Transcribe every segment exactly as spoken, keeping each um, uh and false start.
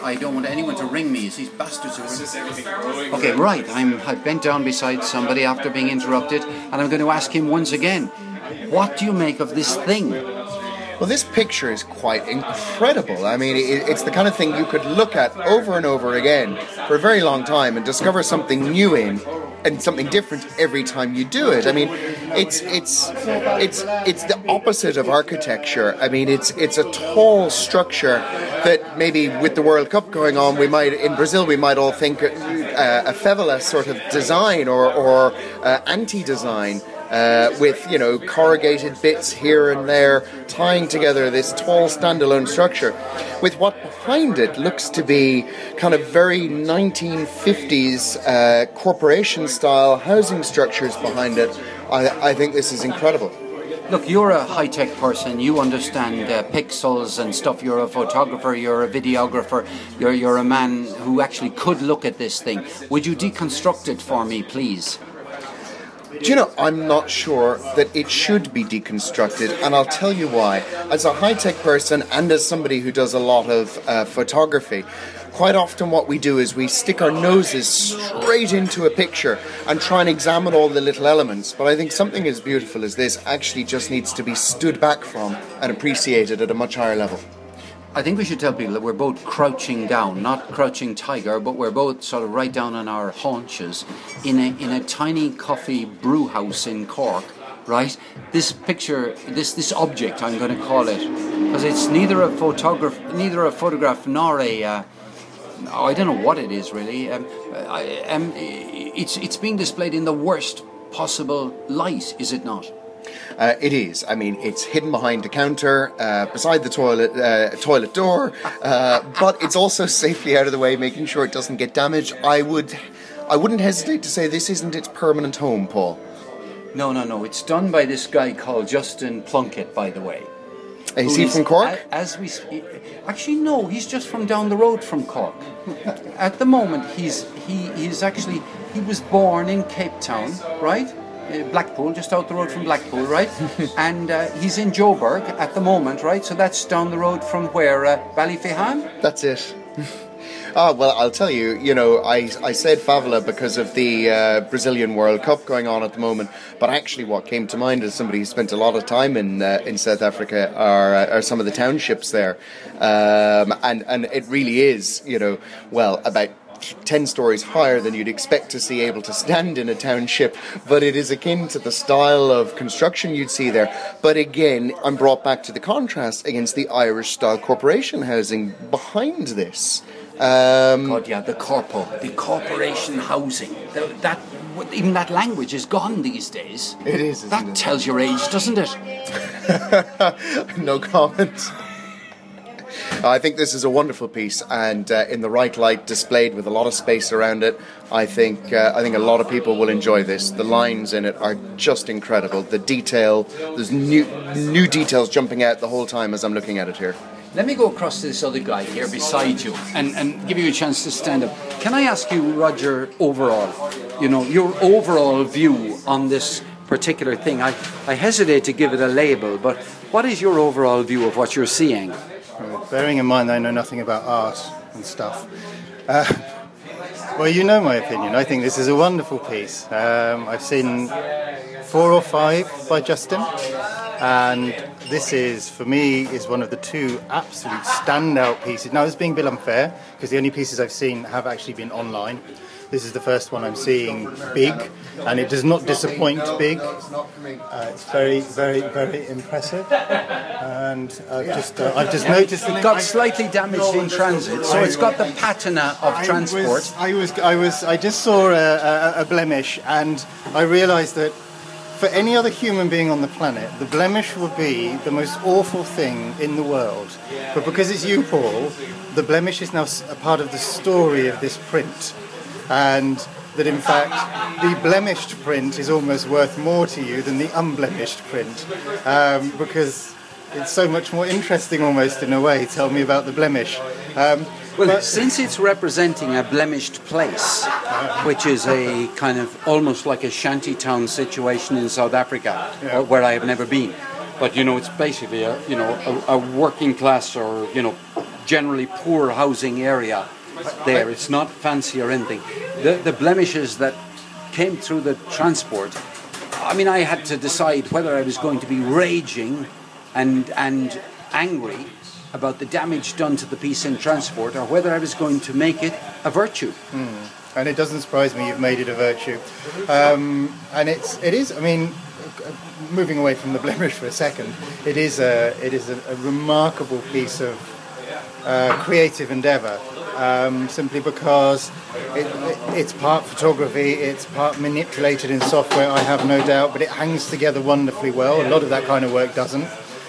I don't want anyone to ring me. It's these bastards who are... Okay, right. I'm I bent down beside somebody after being interrupted, and I'm going to ask him once again, what do you make of this thing? Well, this picture is quite incredible. I mean, it, it's the kind of thing you could look at over and over again for a very long time and discover something new in, and something different every time you do it. I mean, it's it's it's it's the opposite of architecture. I mean, it's it's a tall structure that maybe with the World Cup going on, we might in Brazil we might all think uh, a favela sort of design or or uh, anti-design. Uh, with, you know, corrugated bits here and there, tying together this tall standalone structure, with what behind it looks to be kind of very nineteen fifties uh, corporation-style housing structures behind it. I, I think this is incredible. Look, you're a high-tech person. You understand uh, pixels and stuff. You're a photographer. You're a videographer. You're you're a man who actually could look at this thing. Would you deconstruct it for me, please? Do you know, I'm not sure that it should be deconstructed, and I'll tell you why. As a high-tech person and as somebody who does a lot of uh, photography, quite often what we do is we stick our noses straight into a picture and try and examine all the little elements. But I think something as beautiful as this actually just needs to be stood back from and appreciated at a much higher level. I think we should tell people that we're both crouching down, not crouching tiger, but we're both sort of right down on our haunches in a in a tiny coffee brew house in Cork, right? This picture, this this object, I'm going to call it, because it's neither a photograph, neither a photograph nor a. Uh, I don't know what it is really. Um, I, um, it's it's being displayed in the worst possible light, is it not? Uh, it is. I mean, it's hidden behind a counter, uh, beside the toilet uh, toilet door, uh, but it's also safely out of the way, making sure it doesn't get damaged. I would, I wouldn't hesitate to say this isn't its permanent home, Paul. No, no, no. It's done by this guy called Justin Plunkett, by the way. Is he from Cork? As we actually no, he's just from down the road from Cork. At the moment, he's he he's actually he was born in Cape Town, right? Blackpool, just out the road from Blackpool, right? And uh, he's in Joburg at the moment, right? So that's down the road from where? Uh, Ballyphehane? That's it. Ah, well, I'll tell you, you know, I, I said favela because of the uh, Brazilian World Cup going on at the moment, but actually what came to mind as somebody who spent a lot of time in uh, in South Africa are, uh, are some of the townships there. Um, and, and it really is, you know, well, about ten stories higher than you'd expect to see able to stand in a township, but it is akin to the style of construction you'd see there. But again, I'm brought back to the contrast against the Irish-style corporation housing behind this. Um, God, yeah, the corpo, the corporation housing. The, that even that language is gone these days. It is. Isn't that it? tells your age, doesn't it? No comment. I think this is a wonderful piece, and uh, in the right light, displayed with a lot of space around it, I think uh, I think a lot of people will enjoy this. The lines in it are just incredible. The detail, there's new new details jumping out the whole time as I'm looking at it here. Let me go across to this other guy here beside you and, and give you a chance to stand up. Can I ask you, Roger, overall, you know, your overall view on this particular thing? I, I hesitate to give it a label, but what is your overall view of what you're seeing? Well, bearing in mind I know nothing about art and stuff. Uh, well, you know my opinion. I think this is a wonderful piece. Um, I've seen four or five by Justin, and this is, for me, is one of the two absolute standout pieces. Now, this being a bit unfair, because the only pieces I've seen have actually been online. This is the first one I'm seeing big, and it does not disappoint big. Uh, it's very, very, very impressive. And I've just, uh, I've just noticed it got slightly damaged in transit, so it's got the patina of I transport. Was, I was, I was, I just saw a, a, a blemish, and I realised that for any other human being on the planet, the blemish would be the most awful thing in the world. But because it's you, Paul, the blemish is now a part of the story of this print. And that in fact the blemished print is almost worth more to you than the unblemished print, um, because it's so much more interesting almost in a way. Tell me about the blemish. Um, well, but, since it's representing a blemished place, which is a kind of almost like a shantytown situation in South Africa, yeah. where I have never been. But, you know, it's basically a, you know, a, a working class or, you know, generally poor housing area there. It's not fancy or anything. The, the blemishes that came through the transport, I mean, I had to decide whether I was going to be raging and and angry about the damage done to the piece in transport, or whether I was going to make it a virtue. Mm. And it doesn't surprise me you've made it a virtue. Um, and it's it is. I mean, moving away from the blemish for a second, it is a it is a, a remarkable piece of uh, creative endeavour. Um, simply because it, it, it's part photography, it's part manipulated in software, I have no doubt, but it hangs together wonderfully well. A lot of that kind of work doesn't.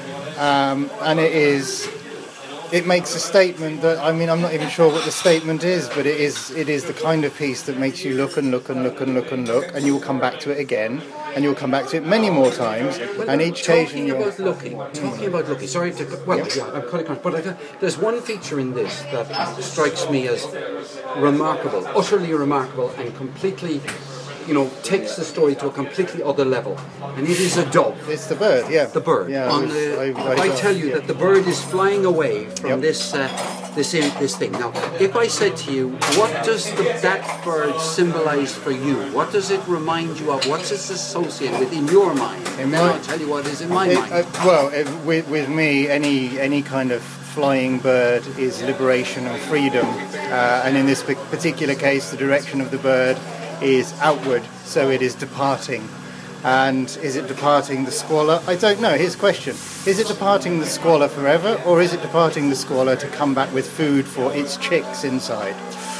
Um, and it is, it makes a statement that, I mean, I'm not even sure what the statement is, but it is it is the kind of piece that makes you look and look and look and look and look, and you will come back to it again, and you'll come back to it many more times, well, and each occasion talking you'll... about looking, talking about looking, sorry to, well, Yep. yeah, I'm cutting across, but I, there's one feature in this that strikes me as remarkable, utterly remarkable, and completely, you know, takes the story to a completely other level, and it is a dove. It's the bird, yeah. The bird. Yeah, On I, was- the, I, if I, I tell you yeah. that the bird is flying away from Yep. this uh, this in, this thing. Now, if I said to you, what does the, that bird symbolize for you? What does it remind you of? What's it associated with in your mind? In And then my- I'll tell you what is in my It, mind. uh, well, it, with, with me, any any kind of flying bird is liberation and freedom, uh, and in this p- particular case, the direction of the bird is outward, so it is departing. And is it departing the squalor? I don't know. Here's a question. Is it departing the squalor forever, or is it departing the squalor to come back with food for its chicks inside?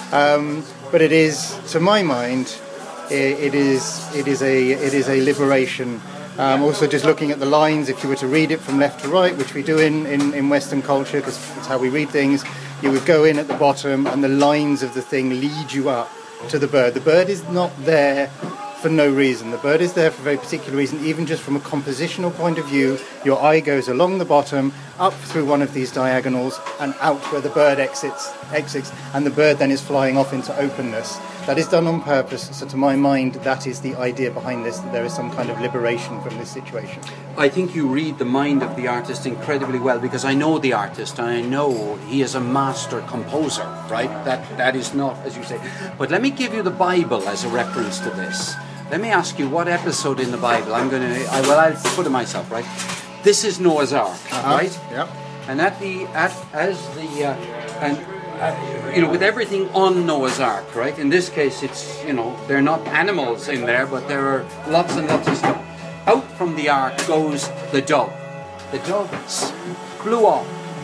Um, but it is, to my mind, it, it is it is a it is a liberation. Um, also, just looking at the lines, if you were to read it from left to right, which we do in, in, in Western culture, because it's how we read things, you would go in at the bottom, and the lines of the thing lead you up to the bird. The bird is not there for no reason. The bird is there for a very particular reason, even just from a compositional point of view. Your eye goes along the bottom, up through one of these diagonals, and out where the bird exits, exits, and the bird then is flying off into openness. That is done on purpose, so to my mind, that is the idea behind this, that there is some kind of liberation from this situation. I think you read the mind of the artist incredibly well, because I know the artist and I know he is a master composer, right? That that is not, as you say. But let me give you the Bible as a reference to this. Let me ask you, what episode in the Bible? I'm going to, I, well, I'll put it myself, right? This is Noah's Ark, Uh-huh. right? Yep. And at the at as the uh, and uh, you know, with everything on Noah's Ark, right? In this case, it's, you know, they're not animals in there, but there are lots and lots of stuff. Out from the ark goes the dove. The dove s- flew off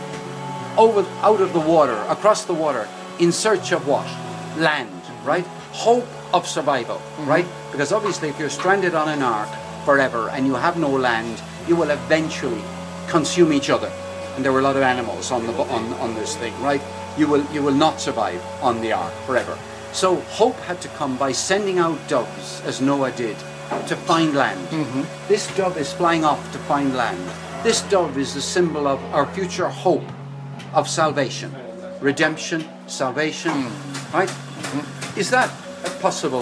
over out of the water, across the water, in search of what? Land, right? Hope of survival, right? Because obviously, if you're stranded on an ark forever and you have no land, you will eventually consume each other. And there were a lot of animals on the on, on this thing, right? You will you will not survive on the ark forever. So hope had to come by sending out doves, as Noah did, to find land. This dove is flying off to find land. This dove is the symbol of our future hope of salvation, redemption, salvation, right? Is that possible?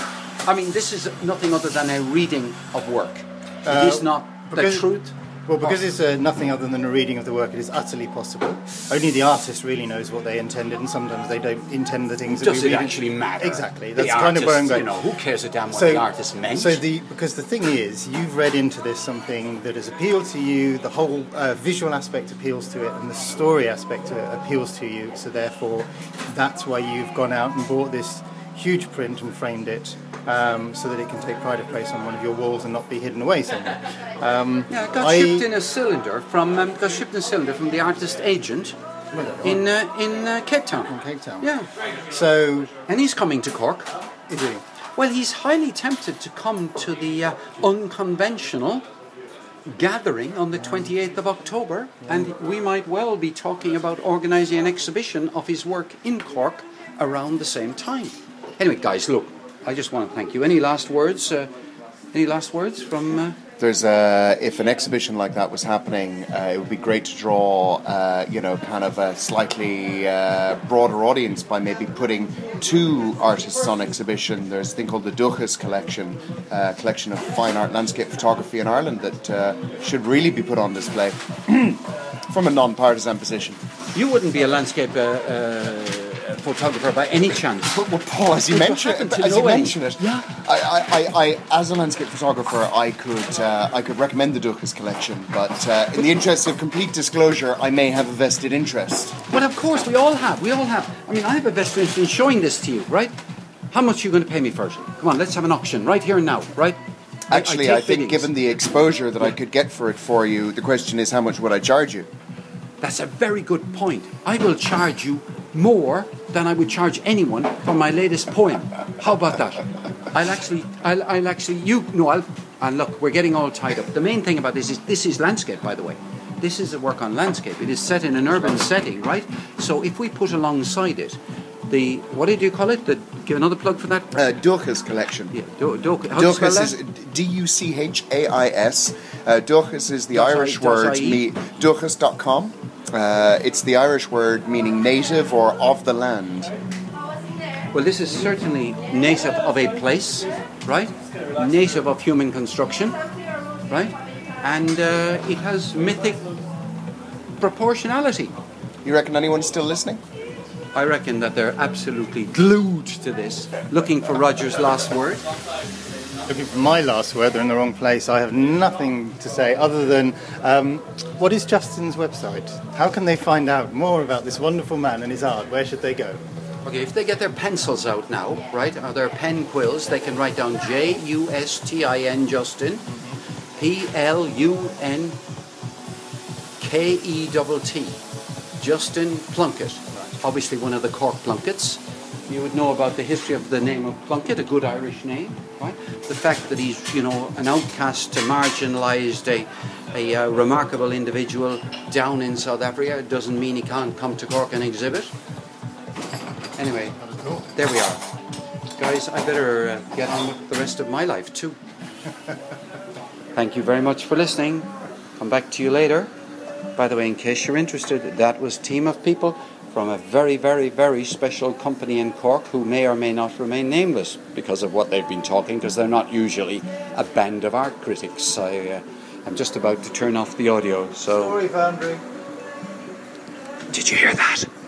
I mean, this is nothing other than a reading of work. It is not the because- truth. Well, because it's uh, nothing other than a reading of the work, it is utterly possible. Only the artist really knows what they intended, and sometimes they don't intend the things that Does we it read. actually matter? Exactly. The That's kind of where I'm artist, going. You know, who cares a damn what So- the artist meant? So the because the thing is, you've read into this something that has appealed to you. The whole uh, visual aspect appeals to it, and the story aspect to it appeals to you. So therefore, that's why you've gone out and bought this huge print and framed it, um, so that it can take pride of place on one of your walls and not be hidden away somewhere. Um, yeah, it got I- shipped in a cylinder from um, got shipped in a cylinder from the artist agent in uh, in uh, Cape Town. in Cape Town. Yeah, So, and he's coming to Cork. is he? Well, he's highly tempted to come to the uh, unconventional gathering on the twenty-eighth of October, and we might well be talking about organising an exhibition of his work in Cork around the same time. Anyway, guys, look, I just want to thank you. Any last words? Uh, any last words from... Uh, There's a, if an exhibition like that was happening, uh, it would be great to draw, uh, you know, kind of a slightly uh, broader audience by maybe putting two artists on exhibition. There's a thing called the Duchess Collection, a collection of fine art landscape photography in Ireland that uh, should really be put on display from a non-partisan position. You wouldn't be a landscape uh, uh, photographer by any chance. Well, well, Paul, as you But you mentioned, happen to as you know any- mention it, Yeah. I, I, I, I, as a landscape photographer, I could, uh, I could recommend the Duchess collection. But uh, in the interest of complete disclosure, I may have a vested interest. Well, of course, we all have. We all have. I mean, I have a vested interest in showing this to you, right? How much are you going to pay me for it? Come on, let's have an auction right here and now, right? Actually, take I, think biddings. given the exposure that I could get for it for you, the question is how much would I charge you? That's a very good point. I will charge you more than I would charge anyone for my latest poem. How about that? I'll actually, I'll, I'll actually, you, no, I'll, and look, we're getting all tied up. The main thing about this is, this is landscape, by the way. This is a work on landscape. It is set in an urban setting, right? So if we put alongside it the, what did you call it? The, give another plug for that? Uh, Duchess collection. Yeah, do, do, how do you spell Duchess that? is D U C H A I S. Uh, Duchess is the Dot I- Irish dot word, I E. me, duchess dot com. Uh, it's the Irish word meaning native or of the land. Well, this is certainly native of a place, right? Native of human construction, right? And uh, it has mythic proportionality. You reckon anyone's still listening? I reckon that they're absolutely glued to this, looking for Roger's last word. Looking for my last word, they're in the wrong place. I have nothing to say other than, um, what is Justin's website? How can they find out more about this wonderful man and his art? Where should they go? Okay, if they get their pencils out now, right, or their pen quills, they can write down J U S T I N Justin, P L U N K E T T, Justin Plunkett. Obviously one of the Cork Plunketts. You would know about the history of the name of Plunkett, a good Irish name, right? The fact that he's, you know, an outcast, a marginalised, a, a uh, remarkable individual down in South Africa doesn't mean he can't come to Cork and exhibit. Anyway, there we are. Guys, I better uh, get on with the rest of my life too. Thank you very much for listening. Come back to you later. By the way, in case you're interested, that was Team of People from a very, very, very special company in Cork who may or may not remain nameless because of what they've been talking, because they're not usually a band of art critics. I, uh, I'm just about to turn off the audio, so... Story Foundry. Did you hear that?